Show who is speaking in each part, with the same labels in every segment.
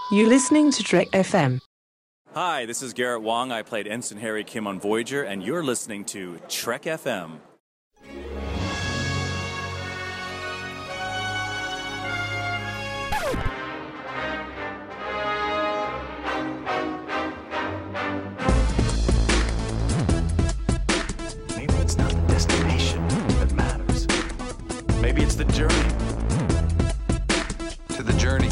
Speaker 1: You're listening to Trek FM.
Speaker 2: Hi, this is Garrett Wong. I played Ensign Harry Kim on Voyager, and you're listening to Trek FM.
Speaker 3: Maybe it's not the destination that matters. Maybe it's the journey. To the journey.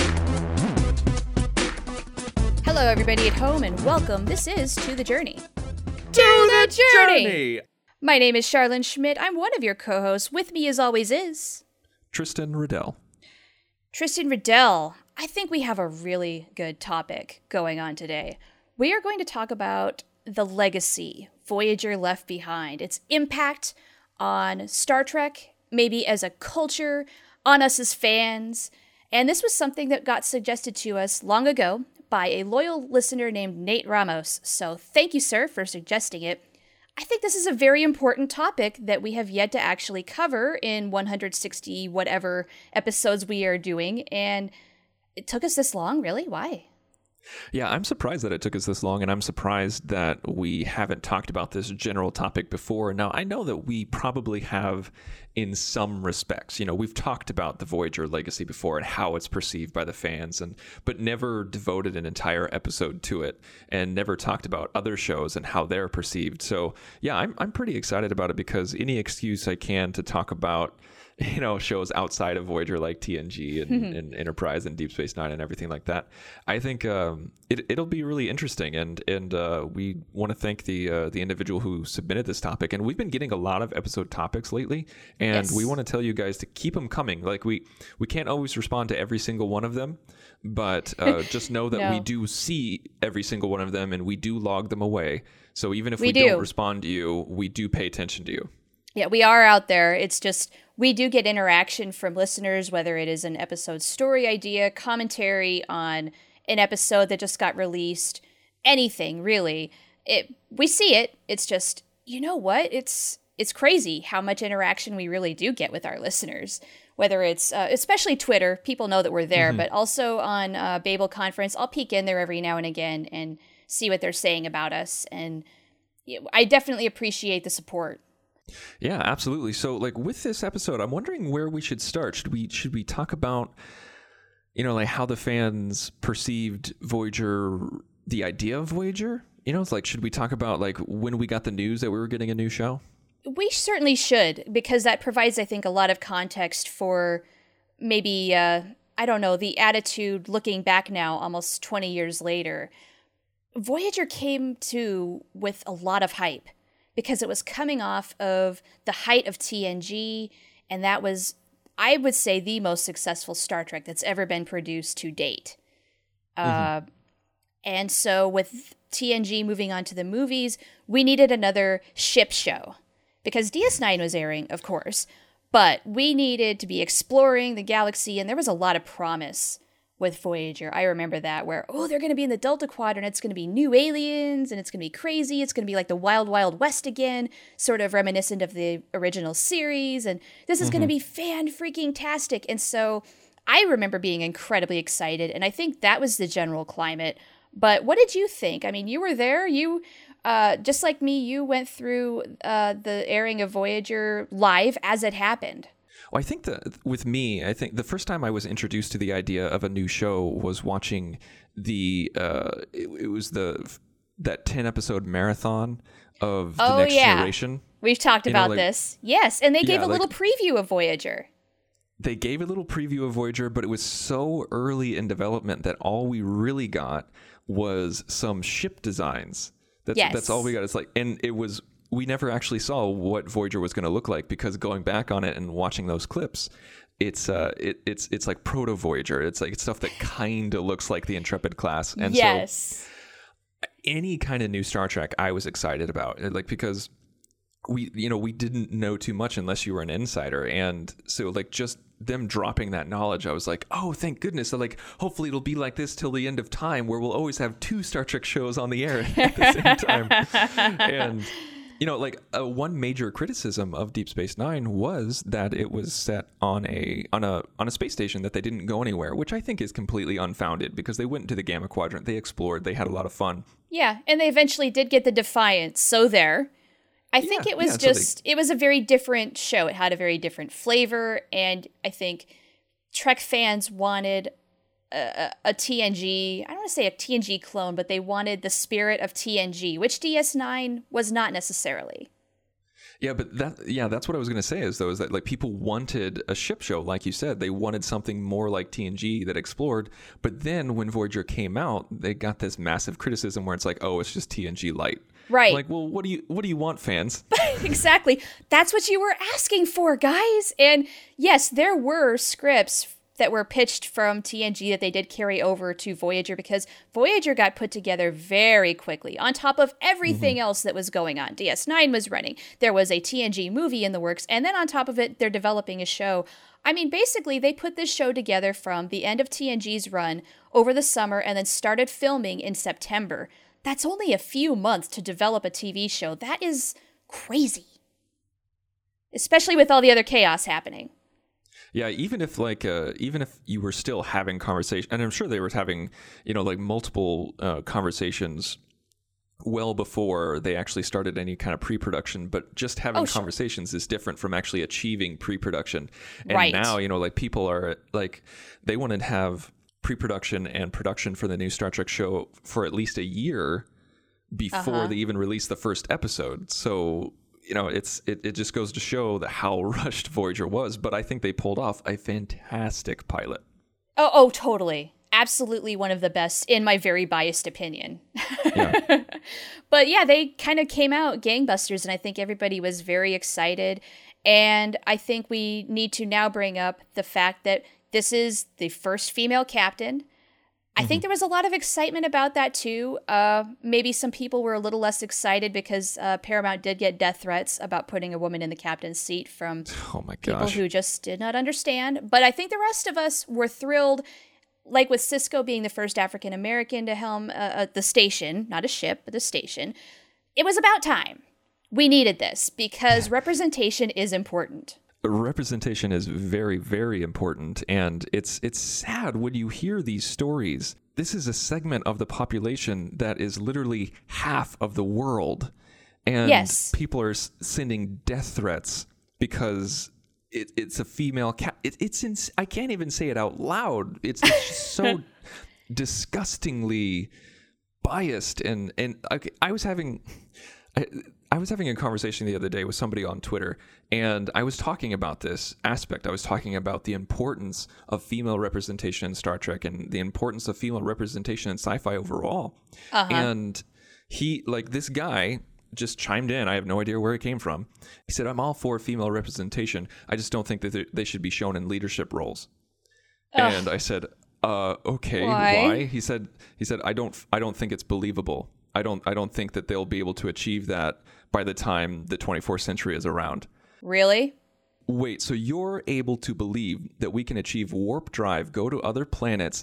Speaker 4: Hello, everybody at home, and welcome. This is To the Journey. To the Journey! My name is Charlene Schmidt. I'm one of your co-hosts. With me, as always, is...
Speaker 5: Tristan Riddell.
Speaker 4: Tristan Riddell. I think we have a really good topic going on today. We are going to talk about the legacy Voyager left behind, its impact on Star Trek, maybe as a culture, on us as fans. And this was something that got suggested to us long ago by a loyal listener named Nate Ramos. So thank you, sir, for suggesting it. I think this is a very important topic that we have yet to actually cover in 160 whatever episodes we are doing. And it took us this long, really? Why?
Speaker 5: Yeah, I'm surprised that it took us this long, and I'm surprised that we haven't talked about this general topic before. Now, I know that we probably have in some respects. You know, we've talked about the Voyager legacy before and how it's perceived by the fans, but never devoted an entire episode to it, and never talked about other shows and how they're perceived. So, yeah, I'm pretty excited about it because any excuse I can to talk about, you know, shows outside of Voyager like TNG and Enterprise and Deep Space Nine and everything like that, I think it'll be really interesting. And we want to thank the individual who submitted this topic. And we've been getting a lot of episode topics lately, and we want to tell you guys to keep them coming. Like we can't always respond to every single one of them, but just know that we do see every single one of them and we do log them away. So even if we don't respond to you, we do pay attention to you.
Speaker 4: Yeah, we are out there. It's just we do get interaction from listeners, whether it is an episode story idea, commentary on an episode that just got released, anything really. We see it. It's just, you know what? It's crazy how much interaction we really do get with our listeners. Whether it's especially Twitter, people know that we're there, but also on Babel Conference, I'll peek in there every now and again and see what they're saying about us. And I definitely appreciate the support.
Speaker 5: Yeah, absolutely. So, like with this episode, I'm wondering where we should start. Should we talk about, you know, like how the fans perceived Voyager, the idea of Voyager? You know, it's like, should we talk about like when we got the news that we were getting a new show?
Speaker 4: We certainly should, because that provides, I think, a lot of context for maybe, I don't know, the attitude looking back now, almost 20 years later. Voyager came to with a lot of hype, because it was coming off of the height of TNG, and that was, I would say, the most successful Star Trek that's ever been produced to date. And so with TNG moving on to the movies, we needed another ship show, because DS9 was airing, of course, but we needed to be exploring the galaxy, and there was a lot of promise with Voyager. I remember that, where, they're going to be in the Delta Quadrant, it's going to be new aliens, and it's going to be crazy, it's going to be like the Wild Wild West again, sort of reminiscent of the original series, and this is going to be fan-freaking-tastic. And so I remember being incredibly excited, and I think that was the general climate. But what did you think? I mean, you were there, you, just like me, you went through the airing of Voyager live as it happened.
Speaker 5: Well, I think that with me, I think the first time I was introduced to the idea of a new show was watching it was that 10-episode marathon of The Next Generation.
Speaker 4: We've talked about this. Yes, and they gave a little preview of Voyager.
Speaker 5: They gave a little preview of Voyager, but it was so early in development that all we really got was some ship designs. That's all we got. It's like, and it was, we never actually saw what Voyager was going to look like, because going back on it and watching those clips, it's like proto Voyager. It's like stuff that kind of looks like the Intrepid class. And so any kind of new Star Trek I was excited about, like, because we didn't know too much unless you were an insider. And so like just them dropping that knowledge, I was like, oh, thank goodness. So like, hopefully it'll be like this till the end of time, where we'll always have 2 Star Trek shows on the air at the same time. Like one major criticism of Deep Space Nine was that it was set on a space station that they didn't go anywhere, which I think is completely unfounded because they went into the Gamma Quadrant, they explored, they had a lot of fun.
Speaker 4: Yeah, and they eventually did get the Defiant, so there. I think it was it was a very different show. It had a very different flavor, and I think Trek fans wanted a TNG, I don't want to say a TNG clone, but they wanted the spirit of TNG, which DS9 was not necessarily.
Speaker 5: Yeah, but that's what I was going to say is that like people wanted a ship show, like you said. They wanted something more like TNG that explored. But then when Voyager came out, they got this massive criticism where it's like, oh, it's just TNG light.
Speaker 4: Right.
Speaker 5: Like, well, what do you want, fans?
Speaker 4: Exactly. That's what you were asking for, guys. And yes, there were scripts that were pitched from TNG that they did carry over to Voyager because Voyager got put together very quickly on top of everything else that was going on. DS9 was running. There was a TNG movie in the works. And then on top of it, they're developing a show. I mean, basically, they put this show together from the end of TNG's run over the summer and then started filming in September. That's only a few months to develop a TV show. That is crazy. Especially with all the other chaos happening.
Speaker 5: Yeah, even if you were still having conversation, and I'm sure they were having, like multiple conversations well before they actually started any kind of pre-production, but just having conversations is different from actually achieving pre-production. And now, like people are like, they want to have pre-production and production for the new Star Trek show for at least a year before they even release the first episode. So it just goes to show that how rushed Voyager was, but I think they pulled off a fantastic pilot.
Speaker 4: Oh, totally. Absolutely one of the best, in my very biased opinion. Yeah. But yeah, they kind of came out gangbusters, and I think everybody was very excited. And I think we need to now bring up the fact that this is the first female captain. I think there was a lot of excitement about that too. Maybe some people were a little less excited because Paramount did get death threats about putting a woman in the captain's seat from people who just did not understand. But I think the rest of us were thrilled, like with Cisco being the first African American to helm the station, not a ship, but the station. It was about time. We needed this because representation is important.
Speaker 5: Representation is very, very important, and it's sad when you hear these stories. This is a segment of the population that is literally half of the world, and people are sending death threats because it's a female I can't even say it out loud. It's so disgustingly biased, and I was having a conversation the other day with somebody on Twitter, and I was talking about this aspect. I was talking about the importance of female representation in Star Trek and the importance of female representation in sci-fi overall. And this guy just chimed in. I have no idea where it came from. He said, "I'm all for female representation. I just don't think that they should be shown in leadership roles." And I said, "Okay, why?" He said, "I don't think it's believable. I don't think that they'll be able to achieve that by the time the 24th century is around."
Speaker 4: Really?
Speaker 5: Wait, so you're able to believe that we can achieve warp drive, go to other planets,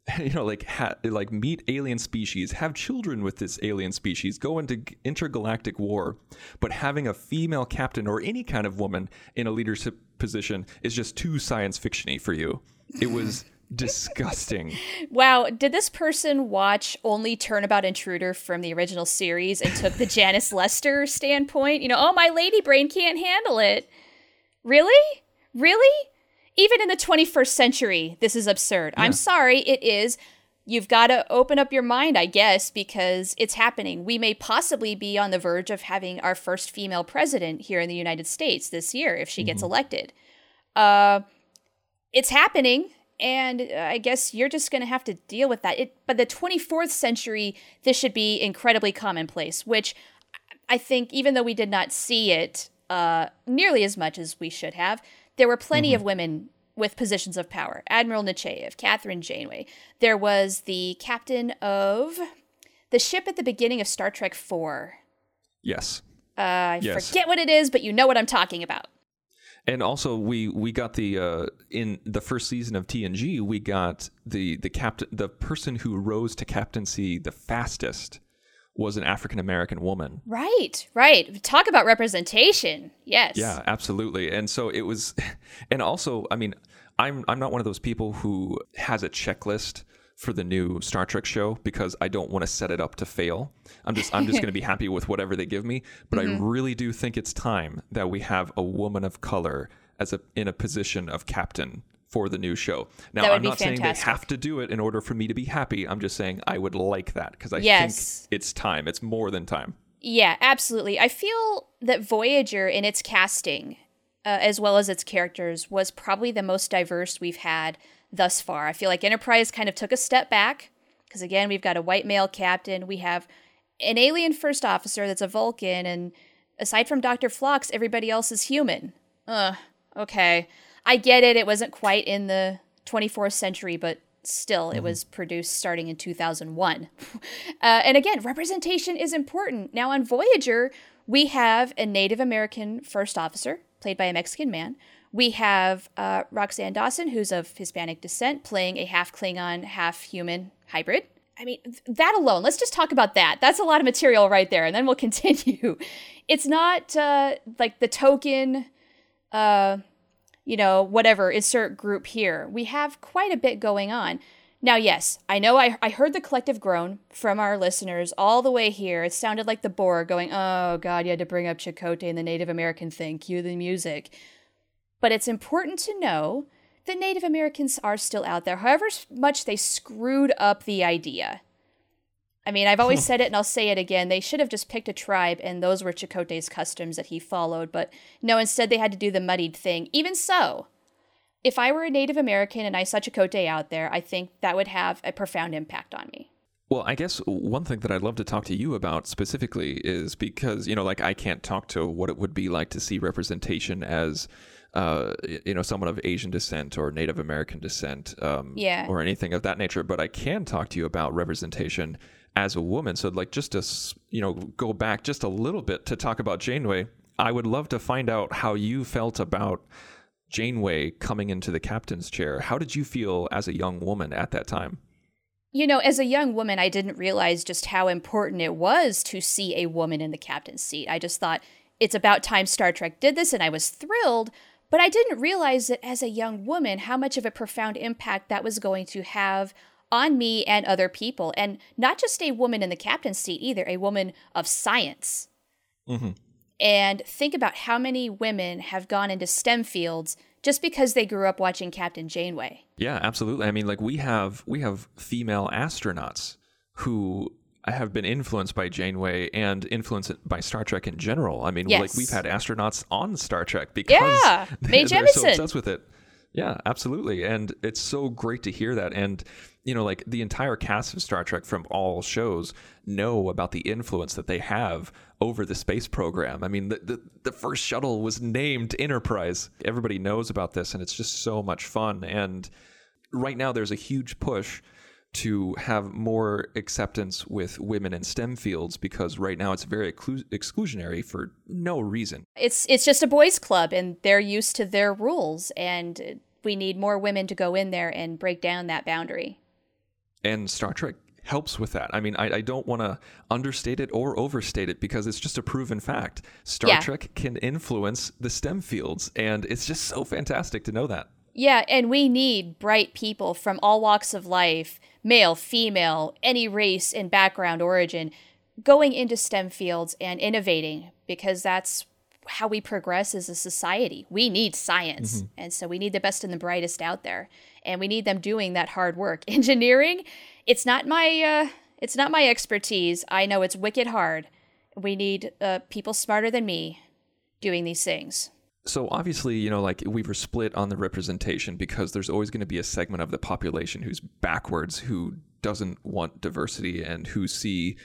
Speaker 5: meet alien species, have children with this alien species, go into intergalactic war, but having a female captain or any kind of woman in a leadership position is just too science fiction-y for you? It was disgusting.
Speaker 4: Wow. Did this person watch only Turnabout Intruder from the original series and took the Janice Lester standpoint? My lady brain can't handle it. Really? Even in the 21st century, this is absurd. Yeah. I'm sorry, it is. You've got to open up your mind, I guess, because it's happening. We may possibly be on the verge of having our first female president here in the United States this year if she gets elected. It's happening. And I guess you're just going to have to deal with that. By the 24th century, this should be incredibly commonplace, which I think even though we did not see it nearly as much as we should have, there were plenty of women with positions of power. Admiral Nechayev, Catherine Janeway. There was the captain of the ship at the beginning of Star Trek IV.
Speaker 5: Yes.
Speaker 4: I forget what it is, but you know what I'm talking about.
Speaker 5: And also, we got the in the first season of TNG, we got the captain, the person who rose to captaincy the fastest was an African American woman.
Speaker 4: Right. Talk about representation. Yes.
Speaker 5: Yeah, absolutely. And so it was, and also, I mean, I'm not one of those people who has a checklist for the new Star Trek show because I don't want to set it up to fail. I'm just going to be happy with whatever they give me. But I really do think it's time that we have a woman of color in a position of captain for the new show. Now, I'm not saying they have to do it in order for me to be happy. I'm just saying I would like that because I think it's time. It's more than time.
Speaker 4: Yeah, absolutely. I feel that Voyager in its casting, as well as its characters, was probably the most diverse we've had thus far. I feel like Enterprise kind of took a step back because, again, we've got a white male captain. We have an alien first officer that's a Vulcan, and aside from Dr. Phlox, everybody else is human. Okay. I get it. It wasn't quite in the 24th century, but still, it was produced starting in 2001. And again, representation is important. Now, on Voyager, we have a Native American first officer, played by a Mexican man. We have Roxanne Dawson, who's of Hispanic descent, playing a half Klingon, half human hybrid. I mean, that alone, let's just talk about that. That's a lot of material right there, and then we'll continue. It's not like the token, whatever, insert group here. We have quite a bit going on. Now, yes, I know I heard the collective groan from our listeners all the way here. It sounded like the Borg going, oh, God, you had to bring up Chakotay and the Native American thing. Cue the music. But it's important to know that Native Americans are still out there, however much they screwed up the idea. I mean, I've always said it and I'll say it again. They should have just picked a tribe and those were Chakotay's customs that he followed. But no, instead they had to do the muddied thing. Even so, if I were a Native American and I saw Chakotay out there, I think that would have a profound impact on me.
Speaker 5: Well, I guess one thing that I'd love to talk to you about specifically is because, I can't talk to what it would be like to see representation as someone of Asian descent or Native American descent or anything of that nature. But I can talk to you about representation as a woman. So just to, go back just a little bit to talk about Janeway, I would love to find out how you felt about Janeway coming into the captain's chair. How did you feel as a young woman at that time?
Speaker 4: As a young woman, I didn't realize just how important it was to see a woman in the captain's seat. I just thought it's about time Star Trek did this, and I was thrilled. But I didn't realize that as a young woman, how much of a profound impact that was going to have on me and other people. And not just a woman in the captain's seat either, a woman of science. Mm-hmm. And think about how many women have gone into STEM fields just because they grew up watching Captain Janeway.
Speaker 5: Yeah, absolutely. I mean, we have female astronauts who have been influenced by Janeway and influenced by Star Trek in general. I mean, we've had astronauts on Star Trek because
Speaker 4: Mae
Speaker 5: they're so obsessed with it. Yeah, absolutely. And it's so great to hear that. And, the entire cast of Star Trek from all shows know about the influence that they have over the space program. I mean, the first shuttle was named Enterprise. Everybody knows about this, and it's just so much fun. And right now there's a huge push to have more acceptance with women in STEM fields because right now it's very exclusionary for no reason.
Speaker 4: It's just a boys' club, and they're used to their rules, and we need more women to go in there and break down that boundary.
Speaker 5: And Star Trek helps with that. I mean, I don't want to understate it or overstate it because it's just a proven fact. Star Trek can influence the STEM fields, and it's just so fantastic to know that.
Speaker 4: Yeah, and we need bright people from all walks of life, male, female, any race and background origin, going into STEM fields and innovating because that's how we progress as a society. We need science, and so we need the best and the brightest out there, and we need them doing that hard work. Engineering, it's not my expertise. I know it's wicked hard. We need people smarter than me doing these things.
Speaker 5: So obviously, we were split on the representation because there's always going to be a segment of the population who's backwards, who doesn't want diversity and who see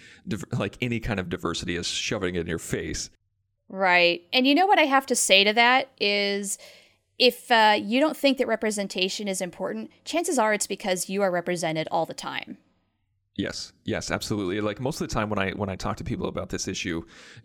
Speaker 5: any kind of diversity as shoving it in your face.
Speaker 4: Right. And you know what I have to say to that is if you don't think that representation is important, chances are it's because you are represented all the time.
Speaker 5: Yes, absolutely. Most of the time when I talk to people about this issue,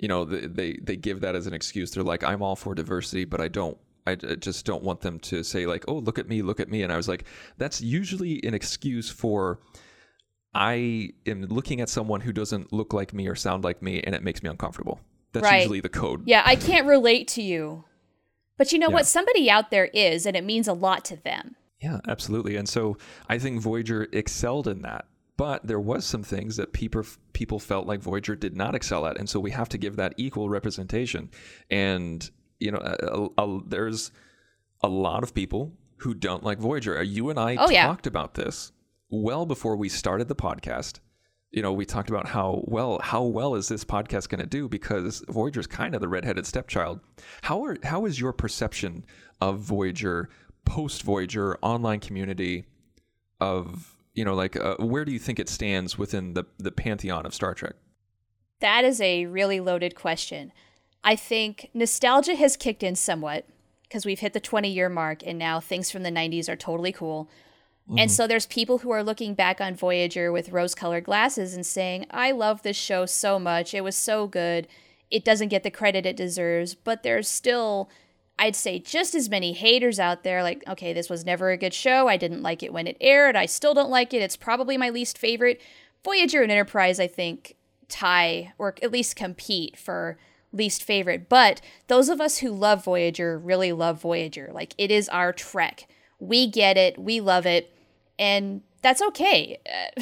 Speaker 5: they give that as an excuse. They're like, I'm all for diversity, but I just don't want them to say oh, look at me. And I was like, that's usually an excuse for I am looking at someone who doesn't look like me or sound like me, and it makes me uncomfortable. That's
Speaker 4: Right.
Speaker 5: usually the code.
Speaker 4: Yeah, I can't relate to you. But you know
Speaker 5: Yeah.
Speaker 4: what? Somebody out there is, and it means a lot to them.
Speaker 5: Yeah, absolutely. And so I think Voyager excelled in that. But there was some things that people felt like Voyager did not excel at. And so we have to give that equal representation. And, you know, there's a lot of people who don't like Voyager. You and I talked about this well before we started the podcast. You know, we talked about how well is this podcast going to do, because Voyager's kind of the redheaded stepchild. How is your perception of Voyager, post-Voyager, online community of, you know, like, where do you think it stands within the pantheon of Star Trek?
Speaker 4: That is a really loaded question. I think nostalgia has kicked in somewhat because we've hit the 20-year mark, and now things from the 90s are totally cool. And so there's people who are looking back on Voyager with rose-colored glasses and saying, I love this show so much. It was so good. It doesn't get the credit it deserves. But there's still, I'd say, just as many haters out there. Like, okay, this was never a good show. I didn't like it when it aired. I still don't like it. It's probably my least favorite. Voyager and Enterprise, I think, tie or at least compete for least favorite. But those of us who love Voyager really love Voyager. Like, it is our Trek. We get it. We love it. And that's okay.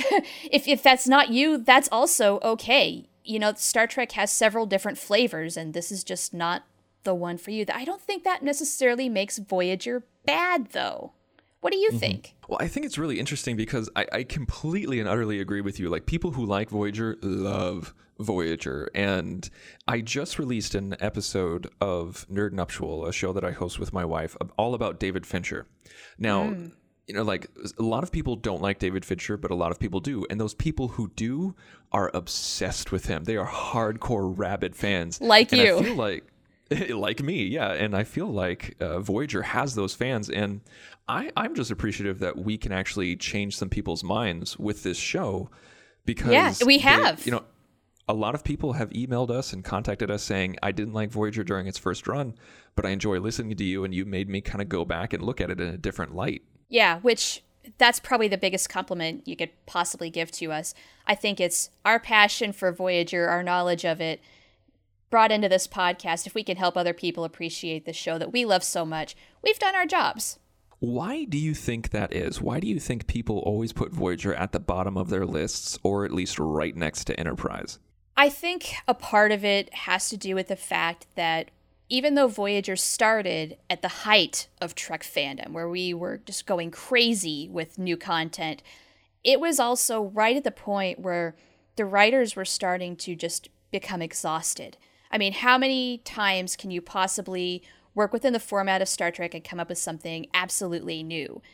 Speaker 4: If that's not you, that's also okay. You know, Star Trek has several different flavors, and this is just not the one for you. I don't think that necessarily makes Voyager bad, though. What do you think?
Speaker 5: Well, I think it's really interesting because I completely and utterly agree with you. Like, people who like Voyager love Voyager. And I just released an episode of Nerd Nuptial, a show that I host with my wife, all about David Fincher. Now, you know, like, a lot of people don't like David Fincher, but a lot of people do. And those people who do are obsessed with him. They are hardcore rabid fans.
Speaker 4: Like
Speaker 5: and
Speaker 4: you.
Speaker 5: I feel like me, yeah. And I feel like Voyager has those fans. And I'm just appreciative that we can actually change some people's minds with this show, because
Speaker 4: we have.
Speaker 5: You know, a lot of people have emailed us and contacted us saying, I didn't like Voyager during its first run, but I enjoy listening to you, and you made me kind of go back and look at it in a different light.
Speaker 4: Yeah, which that's probably the biggest compliment you could possibly give to us. I think it's our passion for Voyager, our knowledge of it, brought into this podcast. If we can help other people appreciate the show that we love so much, we've done our jobs.
Speaker 5: Why do you think that is? Why do you think people always put Voyager at the bottom of their lists, or at least right next to Enterprise?
Speaker 4: I think a part of it has to do with the fact that even though Voyager started at the height of Trek fandom, where we were just going crazy with new content, it was also right at the point where the writers were starting to just become exhausted. I mean, how many times can you possibly work within the format of Star Trek and come up with something absolutely new?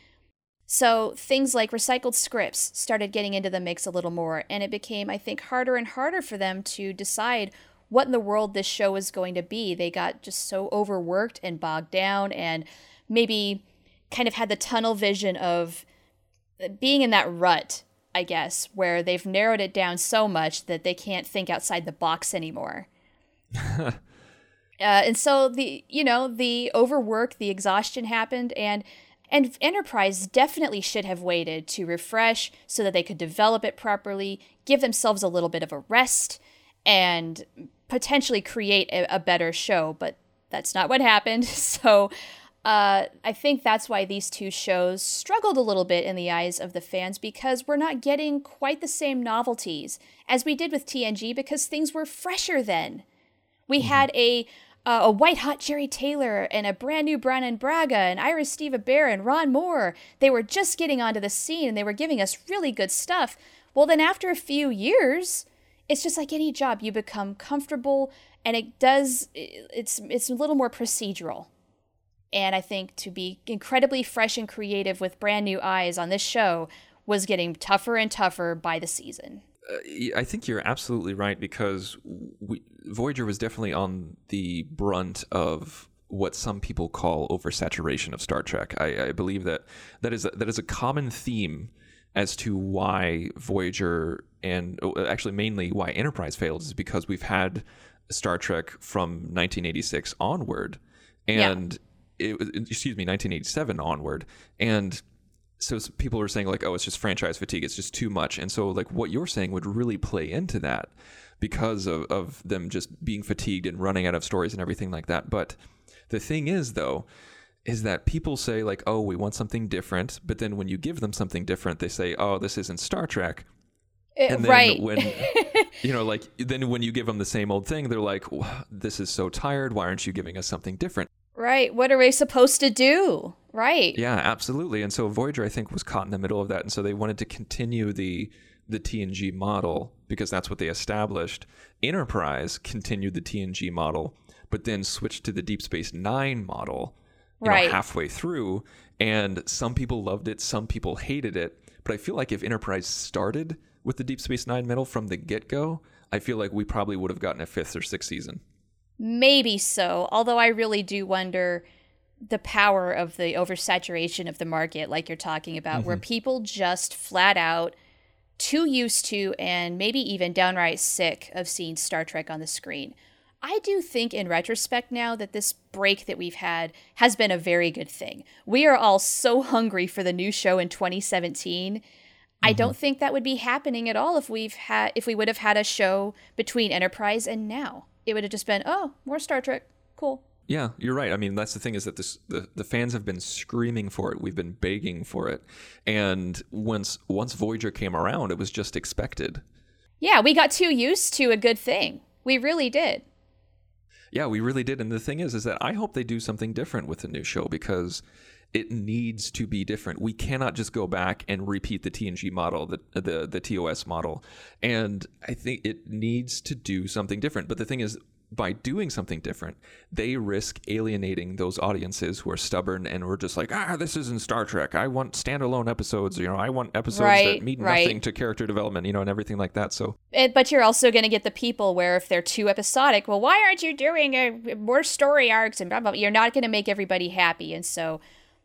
Speaker 4: So things like recycled scripts started getting into the mix a little more, and it became, I think, harder and harder for them to decide what in the world this show is going to be. They got just so overworked and bogged down, and maybe kind of had the tunnel vision of being in that rut, I guess, where they've narrowed it down so much that they can't think outside the box anymore. And so the overwork, the exhaustion happened, and Enterprise definitely should have waited to refresh so that they could develop it properly, give themselves a little bit of a rest, and potentially create a better show. But that's not what happened. So I think that's why these two shows struggled a little bit in the eyes of the fans, because we're not getting quite the same novelties as we did with TNG, because things were fresher then. We had a white-hot Jerry Taylor and a brand new Brannon Braga and Iris Steva Bear and Ron Moore. They were just getting onto the scene, and they were giving us really good stuff. Well, then after a few years, it's just like any job. You become comfortable, and it's a little more procedural. And I think to be incredibly fresh and creative with brand new eyes on this show was getting tougher and tougher by the season.
Speaker 5: I think you're absolutely right, because Voyager was definitely on the brunt of what some people call oversaturation of Star Trek. I believe that is a common theme as to why Voyager, and actually mainly why Enterprise failed, is because we've had Star Trek from 1986 onward, and 1987 onward, and So people are saying like, oh, it's just franchise fatigue. It's just too much. And so like what you're saying would really play into that because of them just being fatigued and running out of stories and everything like that. But the thing is, though, is that people say like, oh, we want something different. But then when you give them something different, they say, oh, this isn't Star Trek. And then
Speaker 4: right.
Speaker 5: when, like, then when you give them the same old thing, they're like, this is so tired. Why aren't you giving us something different?
Speaker 4: Right. What are we supposed to do? Right.
Speaker 5: Yeah, absolutely. And so Voyager, I think, was caught in the middle of that. And so they wanted to continue the TNG model because that's what they established. Enterprise continued the TNG model, but then switched to the Deep Space Nine model halfway through. And some people loved it. Some people hated it. But I feel like if Enterprise started with the Deep Space Nine model from the get-go, I feel like we probably would have gotten a 5th or 6th season.
Speaker 4: Maybe so. Although I really do wonder the power of the oversaturation of the market, like you're talking about, where people just flat out too used to and maybe even downright sick of seeing Star Trek on the screen. I do think in retrospect now that this break that we've had has been a very good thing. We are all so hungry for the new show in 2017. I don't think that would be happening at all if we would have had a show between Enterprise and now. It would have just been, oh, more Star Trek. Cool.
Speaker 5: Yeah, you're right. I mean, that's the thing is that the fans have been screaming for it. We've been begging for it. And once Voyager came around, it was just expected.
Speaker 4: Yeah, we got too used to a good thing. We really did.
Speaker 5: Yeah, we really did. And the thing is that I hope they do something different with the new show because it needs to be different. We cannot just go back and repeat the TNG model, the TOS model. And I think it needs to do something different. But the thing is, by doing something different, they risk alienating those audiences who are stubborn and were just like, this isn't Star Trek. I want standalone episodes. I want episodes that mean nothing to character development, and everything like that. So,
Speaker 4: but you're also going to get the people where if they're too episodic, well, why aren't you doing more story arcs and blah, blah, blah. You're not going to make everybody happy. And so,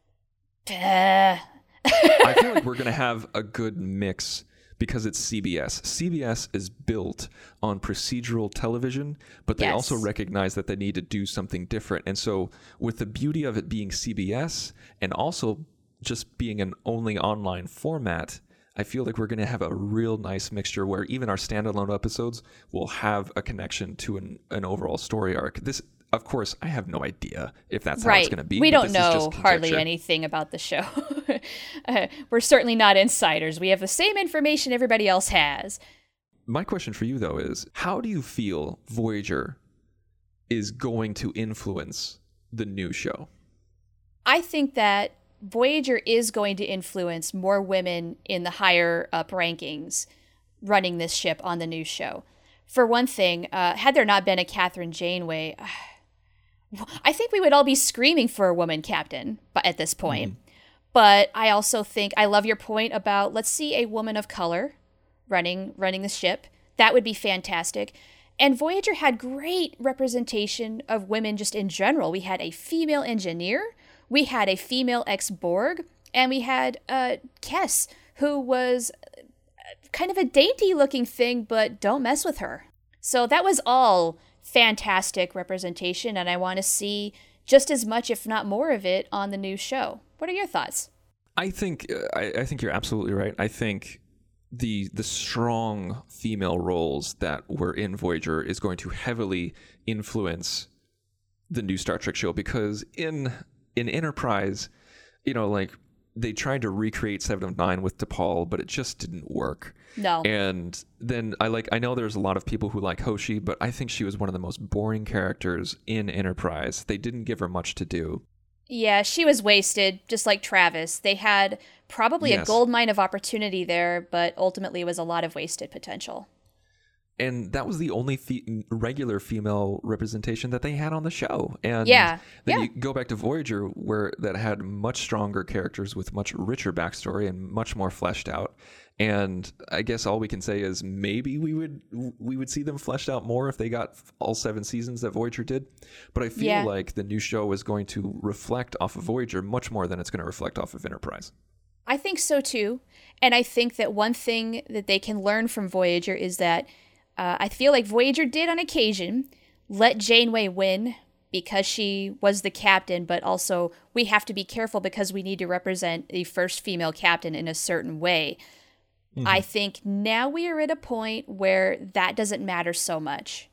Speaker 5: I feel like we're going to have a good mix because it's CBS. CBS is built on procedural television, but they also recognize that they need to do something different. And so with the beauty of it being CBS and also just being an only online format, I feel like we're going to have a real nice mixture where even our standalone episodes will have a connection to an overall story arc. This, of course, I have no idea if that's how it's going to be.
Speaker 4: We don't know hardly anything about the show. We're certainly not insiders. We have the same information everybody else has.
Speaker 5: My question for you, though, is how do you feel Voyager is going to influence the new show?
Speaker 4: I think that Voyager is going to influence more women in the higher up rankings running this ship on the new show. For one thing, had there not been a Catherine Janeway, I think we would all be screaming for a woman captain at this point. But I also think, I love your point about let's see a woman of color running the ship. That would be fantastic. And Voyager had great representation of women just in general. We had a female engineer, we had a female ex-Borg, and we had Kes, who was kind of a dainty-looking thing, but don't mess with her. So that was all fantastic representation, and I want to see just as much, if not more of it, on the new show. What are your thoughts?
Speaker 5: I think you're absolutely right. I think the strong female roles that were in Voyager is going to heavily influence the new Star Trek show I in Enterprise, they tried to recreate 7 of 9 with T'Pol, but it just didn't work.
Speaker 4: No.
Speaker 5: And then I know there's a lot of people who like Hoshi, but I think she was one of the most boring characters in Enterprise. They didn't give her much to do.
Speaker 4: Yeah, she was wasted, just like Travis. They had probably a goldmine of opportunity there, but ultimately it was a lot of wasted potential.
Speaker 5: And that was the only regular female representation that they had on the show. And then you go back to Voyager, where that had much stronger characters with much richer backstory and much more fleshed out. And I guess all we can say is maybe we would see them fleshed out more if they got all 7 seasons that Voyager did. But I feel like the new show is going to reflect off of Voyager much more than it's going to reflect off of Enterprise.
Speaker 4: I think so too. And I think that one thing that they can learn from Voyager is that I feel like Voyager did on occasion let Janeway win because she was the captain, but also we have to be careful because we need to represent the first female captain in a certain way. I think now we are at a point where that doesn't matter so much.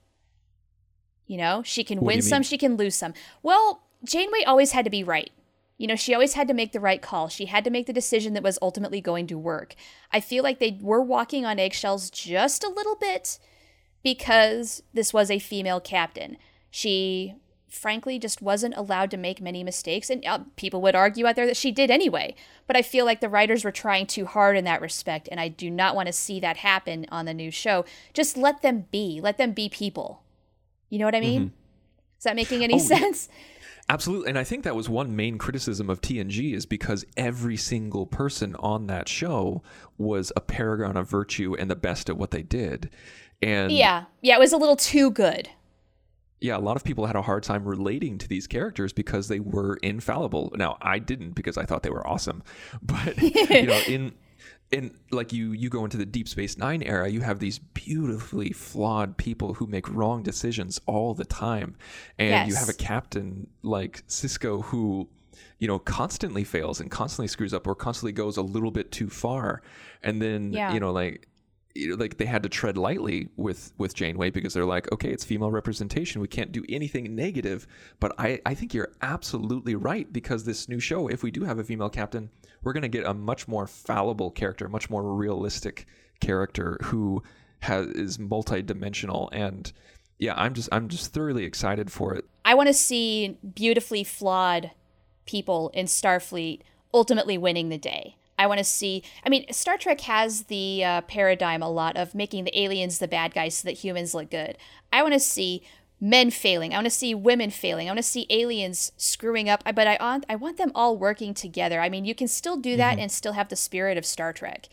Speaker 4: You know, she can win some, she can lose some. Well, Janeway always had to be right. You know, she always had to make the right call. She had to make the decision that was ultimately going to work. I feel like they were walking on eggshells just a little bit because this was a female captain. She, frankly, just wasn't allowed to make many mistakes. And people would argue out there that she did anyway. But I feel like the writers were trying too hard in that respect. And I do not want to see that happen on the new show. Just let them be. Let them be people. You know what I mean? Is that making any sense?
Speaker 5: Absolutely. And I think that was one main criticism of TNG is because every single person on that show was a paragon of virtue and the best at what they did. And
Speaker 4: yeah, it was a little too good.
Speaker 5: Yeah, a lot of people had a hard time relating to these characters because they were infallible. Now, I didn't because I thought they were awesome. But, you know, in like you go into the Deep Space Nine era, you have these beautifully flawed people who make wrong decisions all the time. And you have a captain like Sisko who, you know, constantly fails and constantly screws up or constantly goes a little bit too far. And then, you know, like they had to tread lightly with Janeway because they're like, okay, it's female representation. We can't do anything negative. But I think you're absolutely right because this new show, if we do have a female captain, we're going to get a much more fallible character, much more realistic character who is multi-dimensional. And yeah, I'm just thoroughly excited for it.
Speaker 4: I want to see beautifully flawed people in Starfleet ultimately winning the day. I want to see, I mean, Star Trek has the paradigm a lot of making the aliens the bad guys so that humans look good. I want to see men failing. I want to see women failing. I want to see aliens screwing up. But I want them all working together. I mean, you can still do that and still have the spirit of Star Trek.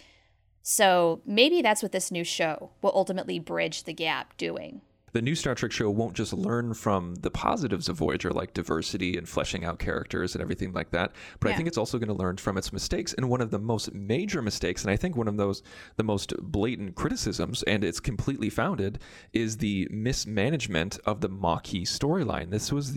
Speaker 4: So maybe that's what this new show will ultimately bridge the gap doing.
Speaker 5: The new Star Trek show won't just learn from the positives of Voyager, like diversity and fleshing out characters and everything like that, but I think it's also going to learn from its mistakes. And one of the most major mistakes, and I think one of the most blatant criticisms, and it's completely founded, is the mismanagement of the Maquis storyline. This was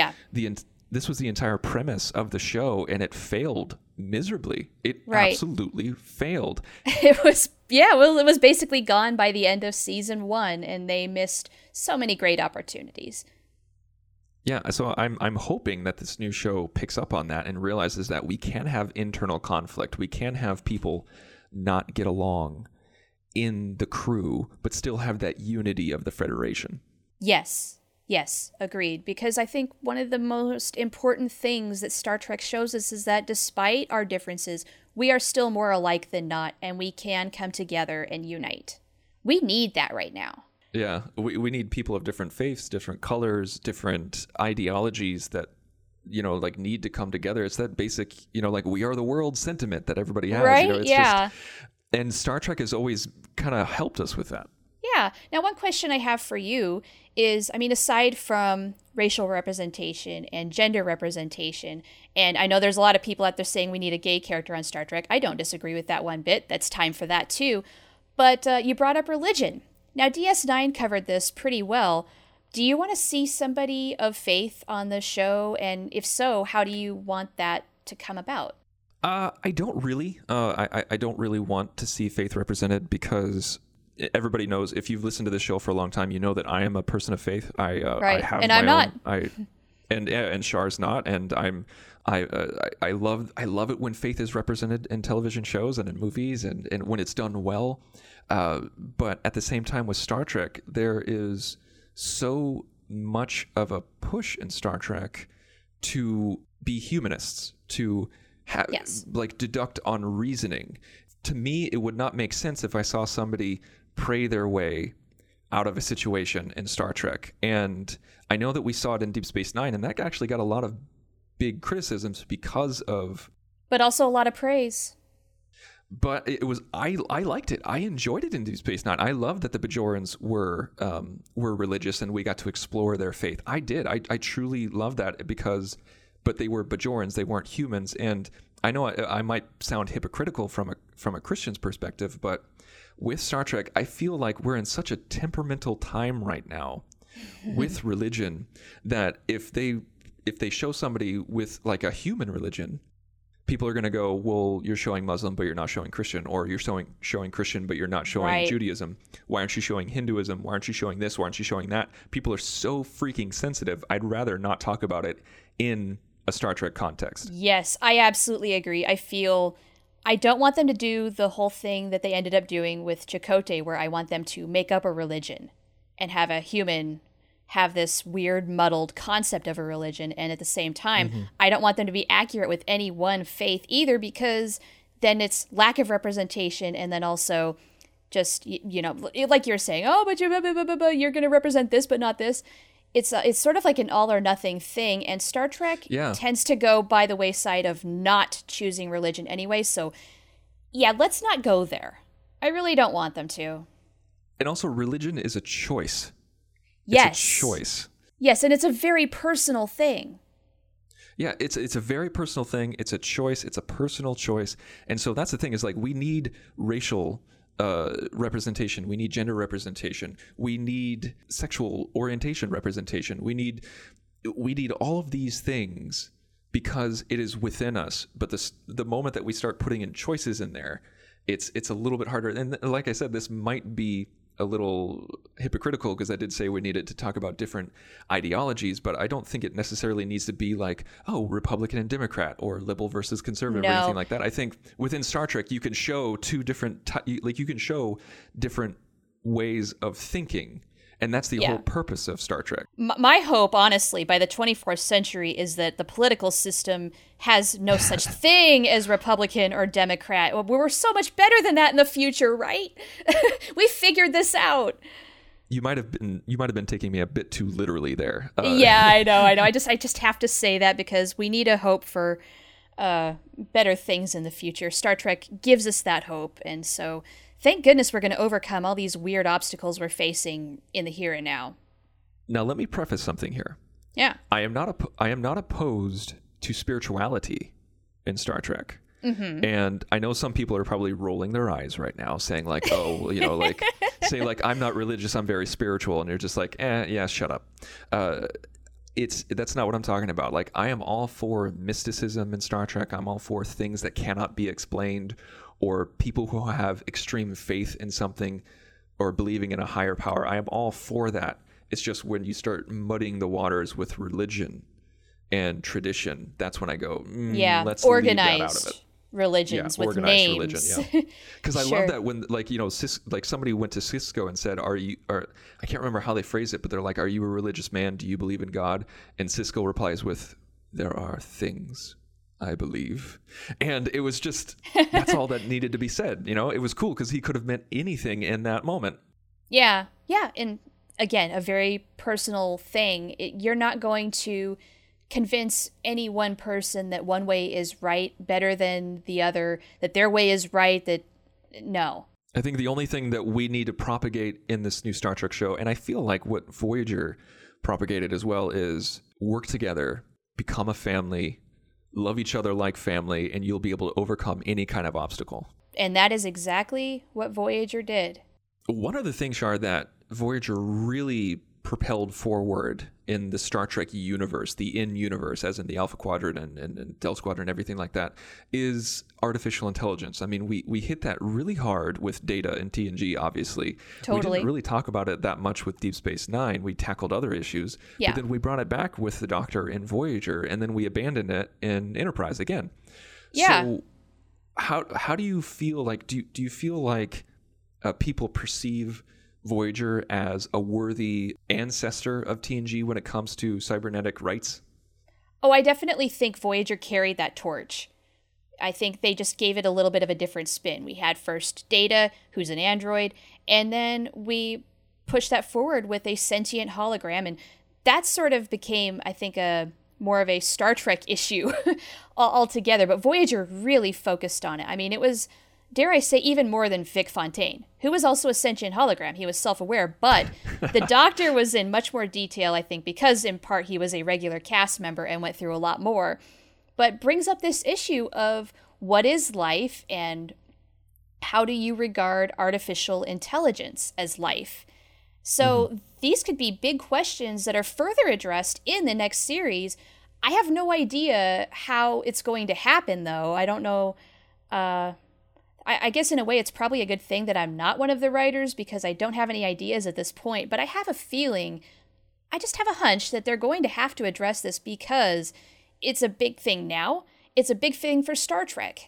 Speaker 5: this was the entire premise of the show, and it failed miserably. It absolutely failed.
Speaker 4: It was basically gone by the end of season 1, and they missed so many great opportunities.
Speaker 5: Yeah, so I'm hoping that this new show picks up on that and realizes that we can have internal conflict. We can have people not get along in the crew, but still have that unity of the Federation.
Speaker 4: Yes, agreed. Because I think one of the most important things that Star Trek shows us is that despite our differences, we are still more alike than not, and we can come together and unite. We need that right now.
Speaker 5: Yeah, we need people of different faiths, different colors, different ideologies that, you know, like need to come together. It's that basic, you know, like we are the world sentiment that everybody has.
Speaker 4: Right,
Speaker 5: you know, it's just, and Star Trek has always kind of helped us with that.
Speaker 4: Yeah. Now, one question I have for you is, I mean, aside from racial representation and gender representation, and I know there's a lot of people out there saying we need a gay character on Star Trek. I don't disagree with that one bit. That's time for that too. But you brought up religion. Now, DS9 covered this pretty well. Do you want to see somebody of faith on the show? And if so, how do you want that to come about?
Speaker 5: I don't really. I don't really want to see faith represented because everybody knows, if you've listened to this show for a long time, you know that I am a person of faith. I have and I'm not. And Char's not, and I love it when faith is represented in television shows and in movies and when it's done well. But at the same time with Star Trek, there is so much of a push in Star Trek to be humanists, to like deduct on reasoning. To me, it would not make sense if I saw somebody pray their way out of a situation in Star Trek. And I know that we saw it in Deep Space Nine, and that actually got a lot of big criticisms because of...
Speaker 4: But also a lot of praise.
Speaker 5: But it was, I liked it. I enjoyed it in Deep Space Nine. I loved that the Bajorans were religious and we got to explore their faith. I did. I truly loved that because, but they were Bajorans. They weren't humans. And I know I might sound hypocritical from a Christian's perspective, but with Star Trek, I feel like we're in such a temperamental time right now with religion that if they show somebody with like a human religion, people are going to go, well, you're showing Muslim, but you're not showing Christian, or you're showing Christian, but you're not showing
Speaker 4: Right.
Speaker 5: Judaism. Why aren't you showing Hinduism? Why aren't you showing this? Why aren't you showing that? People are so freaking sensitive. I'd rather not talk about it in a Star Trek context.
Speaker 4: Yes, I absolutely agree. I don't want them to do the whole thing that they ended up doing with Chakotay, where I want them to make up a religion and have a human have this weird muddled concept of a religion. And at the same time, I don't want them to be accurate with any one faith either, because then it's lack of representation. And then also just, like you're saying, oh, but you're going to represent this, but not this. It's sort of like an all or nothing thing. And Star Trek tends to go by the wayside of not choosing religion anyway. So yeah, let's not go there. I really don't want them to.
Speaker 5: And also, religion is a choice.
Speaker 4: Yes.
Speaker 5: It's a choice.
Speaker 4: Yes, and it's a very personal thing.
Speaker 5: Yeah, it's a very personal thing. It's a choice. It's a personal choice. And so that's the thing, is like, we need racial representation. We need gender representation. We need sexual orientation representation. We need all of these things because it is within us. But the moment that we start putting in choices in there, it's a little bit harder. And like I said, this might be a little hypocritical, because I did say we needed to talk about different ideologies, but I don't think it necessarily needs to be like, oh, Republican and Democrat, or liberal versus conservative, or anything like that. I think within Star Trek, you can show you can show different ways of thinking. And that's the whole purpose of Star Trek.
Speaker 4: My hope, honestly, by the 24th century is that the political system has no such thing as Republican or Democrat. We're so much better than that in the future, right? We figured this out.
Speaker 5: You might have been taking me a bit too literally there.
Speaker 4: Yeah, I know. I just have to say that because we need a hope for better things in the future. Star Trek gives us that hope, and so thank goodness we're going to overcome all these weird obstacles we're facing in the here and now.
Speaker 5: Now, let me preface something here.
Speaker 4: Yeah.
Speaker 5: I am not opposed to spirituality in Star Trek. Mm-hmm. And I know some people are probably rolling their eyes right now, saying like, oh, like, say like, I'm not religious, I'm very spiritual. And you're just like, yeah, shut up. That's not what I'm talking about. Like, I am all for mysticism in Star Trek. I'm all for things that cannot be explained, or people who have extreme faith in something or believing in a higher power. I am all for that. It's just when you start muddying the waters with religion and tradition, that's when I go, let's leave that out of it.
Speaker 4: Religions with
Speaker 5: organized
Speaker 4: names.
Speaker 5: Religion, because I love that when, like, like somebody went to Cisco and said, I can't remember how they phrased it, but they're like, are you a religious man? Do you believe in God? And Cisco replies with, there are things I believe. And it was just, that's all that needed to be said. It was cool because he could have meant anything in that moment.
Speaker 4: Yeah. And again, a very personal thing. You're not going to convince any one person that one way is right better than the other, that their way is right, no.
Speaker 5: I think the only thing that we need to propagate in this new Star Trek show, and I feel like what Voyager propagated as well, is work together, become a family, love each other like family, and you'll be able to overcome any kind of obstacle.
Speaker 4: And that is exactly what Voyager did.
Speaker 5: One of the things, Shar, that Voyager really propelled forward in the Star Trek universe, the in-universe, as in the Alpha Quadrant and Delta Squadron, everything like that, is artificial intelligence. I mean, we hit that really hard with Data and TNG, obviously.
Speaker 4: Totally.
Speaker 5: We didn't really talk about it that much with Deep Space Nine. We tackled other issues.
Speaker 4: Yeah.
Speaker 5: But then we brought it back with the Doctor in Voyager, and then we abandoned it in Enterprise again.
Speaker 4: Yeah.
Speaker 5: So how do you feel like, do you feel like people perceive Voyager as a worthy ancestor of TNG when it comes to cybernetic rights?
Speaker 4: Oh, I definitely think Voyager carried that torch. I think they just gave it a little bit of a different spin. We had first Data, who's an android, and then we pushed that forward with a sentient hologram, and that sort of became, I think, more of a Star Trek issue altogether. But Voyager really focused on it. I mean, it was, dare I say, even more than Vic Fontaine, who was also a sentient hologram. He was self-aware, but the Doctor was in much more detail, I think, because in part he was a regular cast member and went through a lot more, but brings up this issue of what is life and how do you regard artificial intelligence as life? So these could be big questions that are further addressed in the next series. I have no idea how it's going to happen, though. I don't know. I guess in a way it's probably a good thing that I'm not one of the writers because I don't have any ideas at this point. But I have a feeling, I just have a hunch that they're going to have to address this because it's a big thing now. It's a big thing for Star Trek.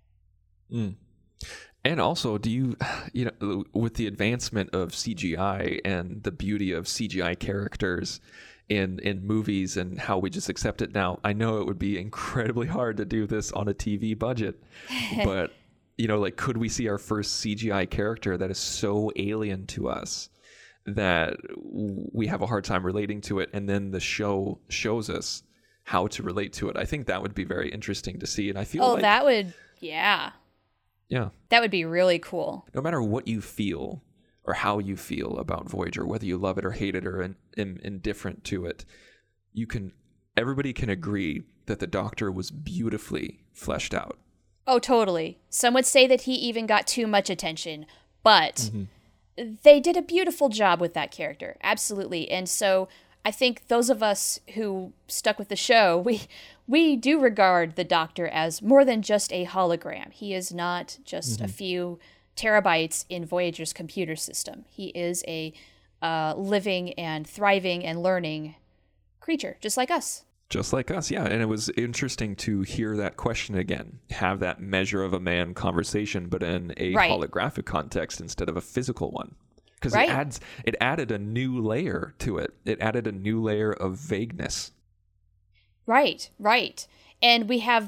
Speaker 5: And also, with the advancement of CGI and the beauty of CGI characters in movies and how we just accept it now, I know it would be incredibly hard to do this on a TV budget. But, could we see our first CGI character that is so alien to us that we have a hard time relating to it, and then the show shows us how to relate to it? I think that would be very interesting to see. And I feel
Speaker 4: that would, yeah.
Speaker 5: Yeah.
Speaker 4: That would be really cool.
Speaker 5: No matter what you feel or how you feel about Voyager, whether you love it or hate it or indifferent to it, everybody can agree that the Doctor was beautifully fleshed out.
Speaker 4: Oh, totally. Some would say that he even got too much attention, but they did a beautiful job with that character. Absolutely. And so I think those of us who stuck with the show, we do regard the Doctor as more than just a hologram. He is not just a few terabytes in Voyager's computer system. He is a living and thriving and learning creature, just like us.
Speaker 5: Just like us, yeah. And it was interesting to hear that question again, have that measure of a man conversation, but in a holographic context instead of a physical one. Because it added a new layer to it. It added a new layer of vagueness. Right.
Speaker 4: And we have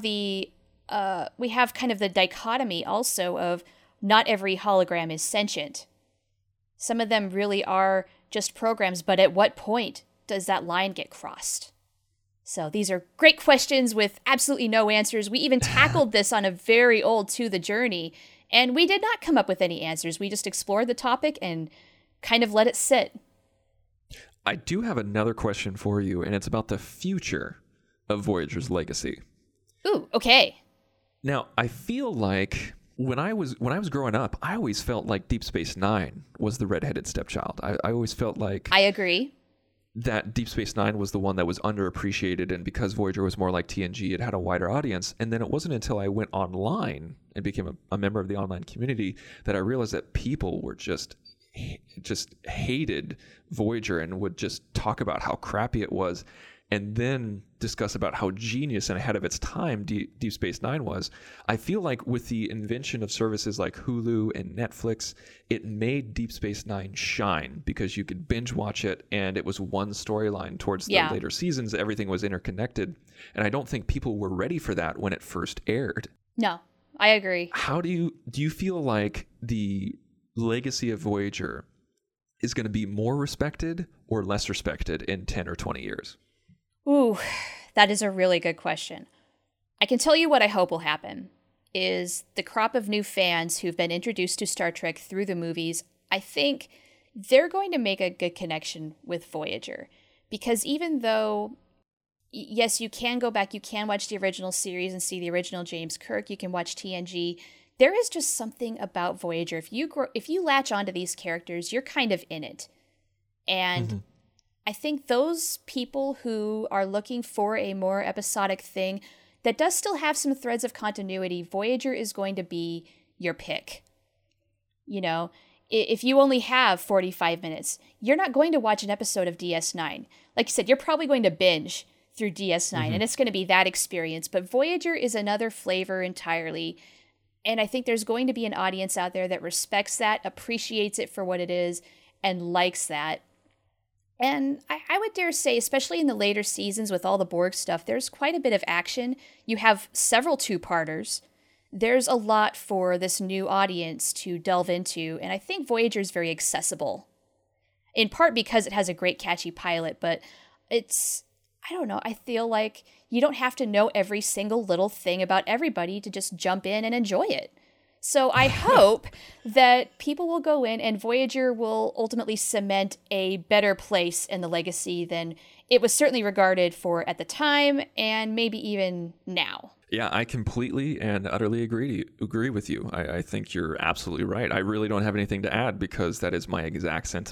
Speaker 4: kind of the dichotomy also of not every hologram is sentient. Some of them really are just programs, but at what point does that line get crossed? So these are great questions with absolutely no answers. We even tackled this on a very old To the Journey, and we did not come up with any answers. We just explored the topic and kind of let it sit.
Speaker 5: I do have another question for you, and it's about the future of Voyager's legacy.
Speaker 4: Ooh, okay.
Speaker 5: Now, I feel like when I was growing up, I always felt like Deep Space Nine was the redheaded stepchild. I always felt like... I agree. That Deep Space Nine was the one that was underappreciated, and because Voyager was more like TNG, it had a wider audience. And then it wasn't until I went online and became a member of the online community that I realized that people were just hated Voyager and would just talk about how crappy it was, and then discuss about how genius and ahead of its time Deep Space Nine was. I feel like with the invention of services like Hulu and Netflix, it made Deep Space Nine shine because you could binge watch it and it was one storyline towards the later seasons. Everything was interconnected. And I don't think people were ready for that when it first aired.
Speaker 4: No, I agree.
Speaker 5: How do you feel like the legacy of Voyager is going to be more respected or less respected in 10 or 20 years?
Speaker 4: Ooh, that is a really good question. I can tell you what I hope will happen is the crop of new fans who've been introduced to Star Trek through the movies, I think they're going to make a good connection with Voyager. Because even though, yes, you can go back, you can watch the original series and see the original James Kirk, you can watch TNG, there is just something about Voyager. If you latch onto these characters, you're kind of in it. And I think those people who are looking for a more episodic thing that does still have some threads of continuity, Voyager is going to be your pick. You know, if you only have 45 minutes, you're not going to watch an episode of DS9. Like you said, you're probably going to binge through DS9, and it's going to be that experience. But Voyager is another flavor entirely. And I think there's going to be an audience out there that respects that, appreciates it for what it is, and likes that. And I would dare say, especially in the later seasons with all the Borg stuff, there's quite a bit of action. You have several two-parters. There's a lot for this new audience to delve into, and I think Voyager is very accessible. In part because it has a great catchy pilot, but it's, I don't know, I feel like you don't have to know every single little thing about everybody to just jump in and enjoy it. So I hope that people will go in and Voyager will ultimately cement a better place in the legacy than it was certainly regarded for at the time and maybe even now.
Speaker 5: Yeah, I completely and utterly agree with you. I think you're absolutely right. I really don't have anything to add because that is my exact sentiment.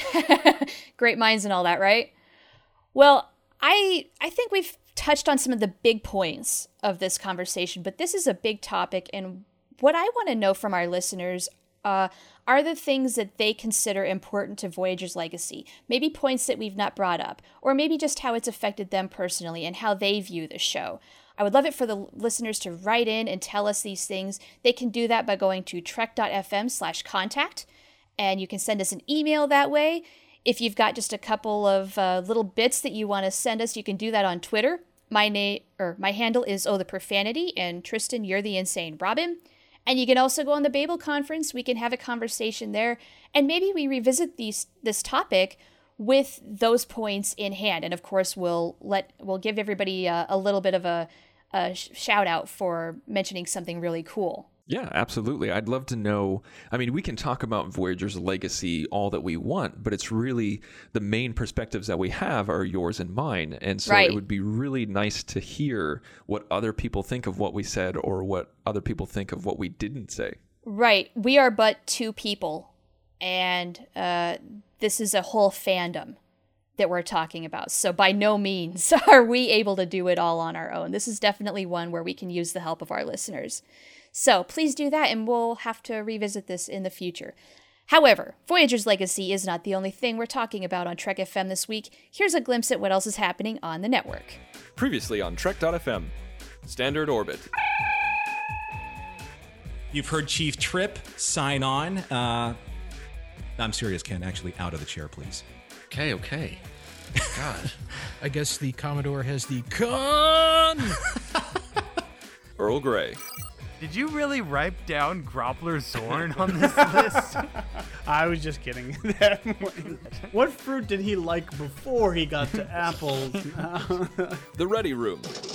Speaker 4: Great minds and all that, right? Well, I think we've touched on some of the big points of this conversation, but this is a big topic, and what I want to know from our listeners are the things that they consider important to Voyager's legacy, maybe points that we've not brought up, or maybe just how it's affected them personally and how they view the show. I would love it for the listeners to write in and tell us these things. They can do that by going to trek.fm/contact, and you can send us an email that way. If you've got just a couple of little bits that you want to send us, you can do that on Twitter. My handle is Oh the Profanity, and Tristan, you're the Insane Robin. And you can also go on the Babel Conference. We can have a conversation there, and maybe we revisit this topic with those points in hand. And of course, we'll give everybody a little bit of a shout out for mentioning something really cool.
Speaker 5: Yeah, absolutely. I'd love to know. I mean, we can talk about Voyager's legacy all that we want, but it's really the main perspectives that we have are yours and mine. And so It would be really nice to hear what other people think of what we said or what other people think of what we didn't say.
Speaker 4: Right. We are but two people, and this is a whole fandom that we're talking about. So by no means are we able to do it all on our own. This is definitely one where we can use the help of our listeners. So please do that, and we'll have to revisit this in the future. However, Voyager's legacy is not the only thing we're talking about on Trek FM this week. Here's a glimpse at what else is happening on the network.
Speaker 6: Previously on Trek.fm, Standard Orbit.
Speaker 7: You've heard Chief Trip sign on. I'm serious, Ken. Actually, out of the chair, please.
Speaker 8: Okay. God.
Speaker 9: I guess the Commodore has the con.
Speaker 6: Earl Grey.
Speaker 10: Did you really write down Groppler Zorn on this list?
Speaker 11: I was just kidding. What fruit did he like before he got to apples?
Speaker 6: The Ready Room.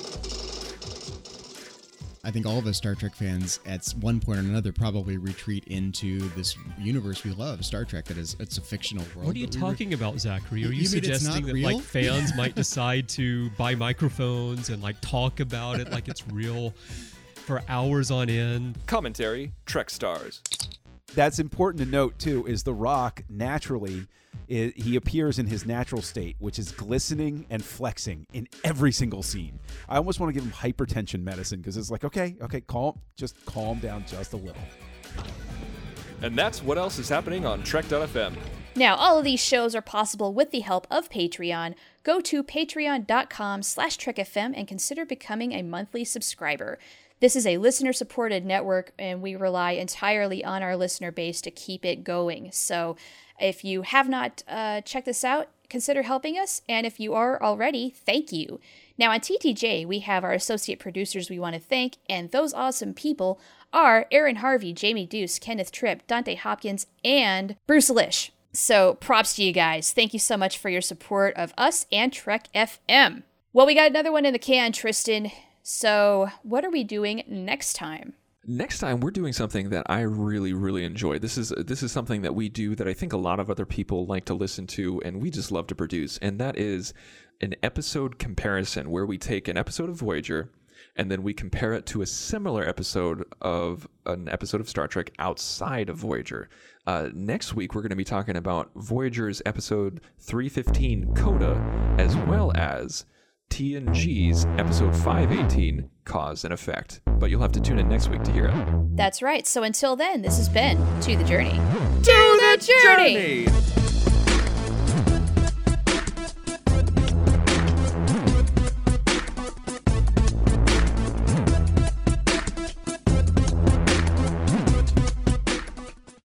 Speaker 12: I think all of us Star Trek fans at one point or another probably retreat into this universe we love, Star Trek. It's a fictional world.
Speaker 13: What are you talking about, Zachary? Are you suggesting that
Speaker 12: real?
Speaker 13: Fans might decide to buy microphones and talk about it like it's real for hours on end?
Speaker 6: Commentary, Trek Stars.
Speaker 14: That's important to note, too, is The Rock naturally, he appears in his natural state, which is glistening and flexing in every single scene. I almost want to give him hypertension medicine because it's okay, calm down just a little.
Speaker 6: And that's what else is happening on Trek.fm.
Speaker 4: Now, all of these shows are possible with the help of Patreon. Go to patreon.com/TrekFM and consider becoming a monthly subscriber. This is a listener-supported network, and we rely entirely on our listener base to keep it going. So if you have not checked this out, consider helping us. And if you are already, thank you. Now on TTJ, we have our associate producers we want to thank, and those awesome people are Aaron Harvey, Jamie Deuce, Kenneth Tripp, Dante Hopkins, and Bruce Lish. So props to you guys. Thank you so much for your support of us and Trek FM. Well, we got another one in the can, Tristan. So what are we doing next time?
Speaker 5: Next time, we're doing something that I really, really enjoy. This is something that we do that I think a lot of other people like to listen to, and we just love to produce, and that is an episode comparison where we take an episode of Voyager and then we compare it to a similar episode of Star Trek outside of Voyager. Next week, we're going to be talking about Voyager's episode 315, Coda, as well as TNG's episode 518, Cause and Effect. But you'll have to tune in next week to hear it.
Speaker 4: That's right. So until then, this has been To the Journey. To the Journey!